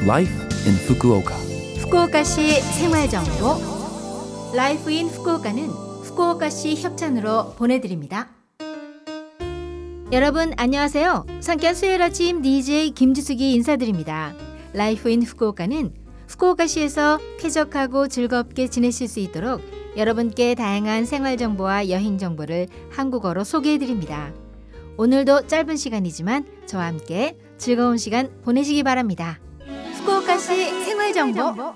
Life in Fukuoka. 후쿠오카시 생활정보 라이프 인 후쿠오카는 후쿠오카시 협찬으로 보내드립니다. 여러분 안녕하세요. 상쾌한 수요일 아침 DJ 김주숙이 인사드립니다. 라이프 인 후쿠오카는 후쿠오카시에서 쾌적하고 즐겁게 지내실 수 있도록 여러분께 다양한 생활정보와 여행정보를 한국어로 소개해드립니다. 오늘도 짧은 시간이지만 저와 함께 즐거운 시간 보내시기 바랍니다. 후쿠오카시 생활정보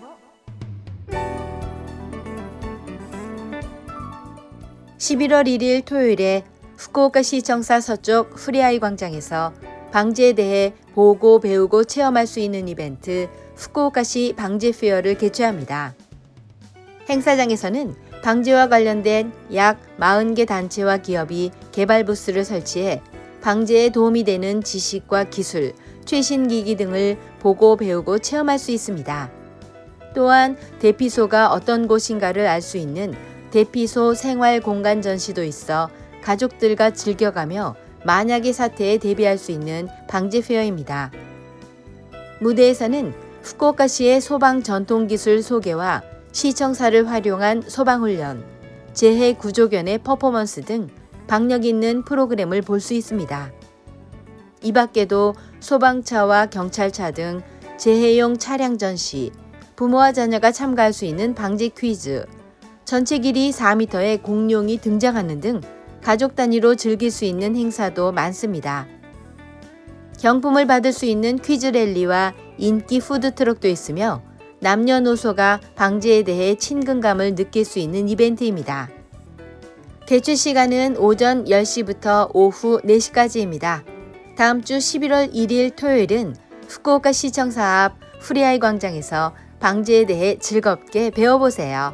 11월 1일 토요일에 후쿠오카시청사 서쪽 후리아이 광장에서 방제에 대해 보고 배우고 체험할 수 있는 이벤트 후쿠오카시 방제 페어를 개최합니다. 행사장에서는 방제와 관련된 약 40개 단체와 기업이 개발 부스를 설치해 방제에 도움이 되는 지식과 기술, 최신 기기 등을 보고 배우고 체험할 수 있습니다. 또한 대피소가 어떤 곳인가를 알 수 있는 대피소 생활 공간 전시도 있어 가족들과 즐겨가며 만약의 사태에 대비할 수 있는 방제 페어입니다. 무대에서는 후쿠오카시의 소방 전통기술 소개와 시청사를 활용한 소방훈련, 재해 구조견의 퍼포먼스 등 박력 있는 프로그램을 볼 수 있습니다. 이 밖에도 소방차와 경찰차 등 재해용 차량 전시, 부모와 자녀가 참가할 수 있는 방제 퀴즈, 전체 길이 4m의 공룡이 등장하는 등 가족 단위로 즐길 수 있는 행사도 많습니다. 경품을 받을 수 있는 퀴즈 랠리와 인기 푸드트럭도 있으며 남녀노소가 방제에 대해 친근감을 느낄 수 있는 이벤트입니다. 개최 시간은 오전 10시부터 오후 4시까지입니다. 다음 주 11월 1일 토요일은 후쿠오카 시청사 앞 후리아이 광장에서 방제에 대해 즐겁게 배워보세요.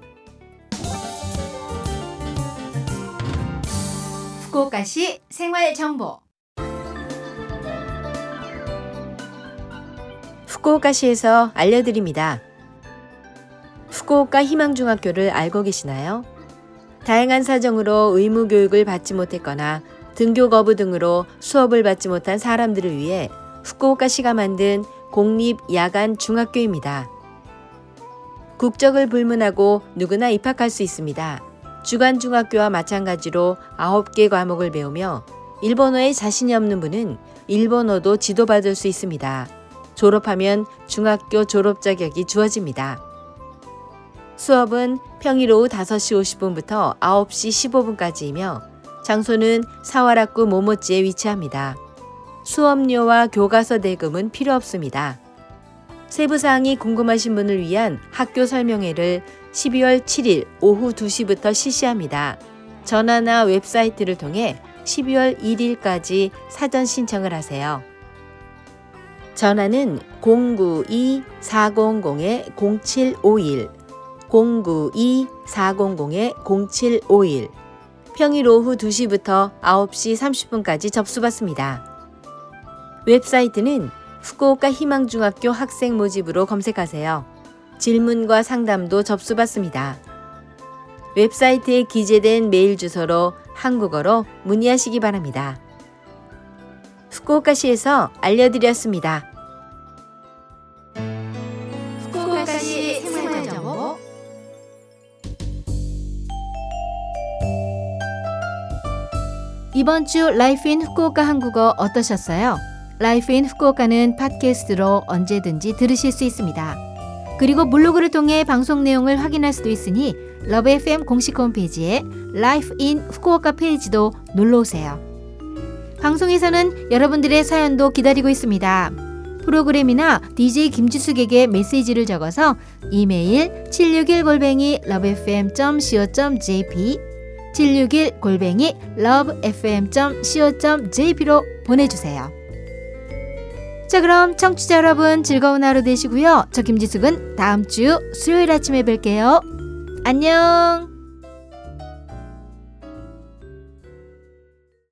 후쿠오카시 생활정보 후쿠오카시에서 알려드립니다. 후쿠오카 희망중학교를 알고 계시나요? 다양한 사정으로 의무 교육을 받지 못했거나 등교 거부 등으로 수업을 받지 못한 사람들을 위해 후쿠오카시가 만든 공립 야간 중학교입니다. 국적을 불문하고 누구나 입학할 수 있습니다. 주간 중학교와 마찬가지로 9개 과목을 배우며 일본어에 자신이 없는 분은 일본어도 지도받을 수 있습니다. 졸업하면 중학교 졸업 자격이 주어집니다. 수업은 평일 오후 5시 50분부터 9시 15분까지이며 장소는 사와라쿠 모모치에 위치합니다. 수업료와 교과서 대금은 필요 없습니다. 세부사항이 궁금하신 분을 위한 학교 설명회를 12월 7일 오후 2시부터 실시합니다. 전화나 웹사이트를 통해 12월 1일까지 사전 신청을 하세요. 전화는 092-400-0751, 092-400-0751, 평일 오후 2시부터 9시 30분까지 접수받습니다. 웹사이트는 후쿠오카 희망중학교 학생 모집으로 검색하세요. 질문과 상담도 접수받습니다. 웹사이트에 기재된 메일 주소로 한국어로 문의하시기 바랍니다. 후쿠오카시에서 알려드렸습니다. 후쿠오카시 생활정보 이번 주 라이프 인 후쿠오카 한국어 어떠셨어요? 라이프 인 후쿠오카는 팟캐스트로 언제든지 들으실 수 있습니다. 그리고 블로그를 통해 방송 내용을 확인할 수도 있으니 러브 FM 공식 홈페이지에 라이프 인 후쿠오카 페이지도 놀러오세요. 방송에서는 여러분들의 사연도 기다리고 있습니다. 프로그램이나 DJ 김지숙에게 메시지를 적어서 이메일 761@lovefm.co.jp 761@lovefm.co.jp로 보내주세요. 자, 그럼 청취자 여러분 즐거운 하루 되시고요. 저 김지숙은 다음 주 수요일 아침에 뵐게요. 안녕.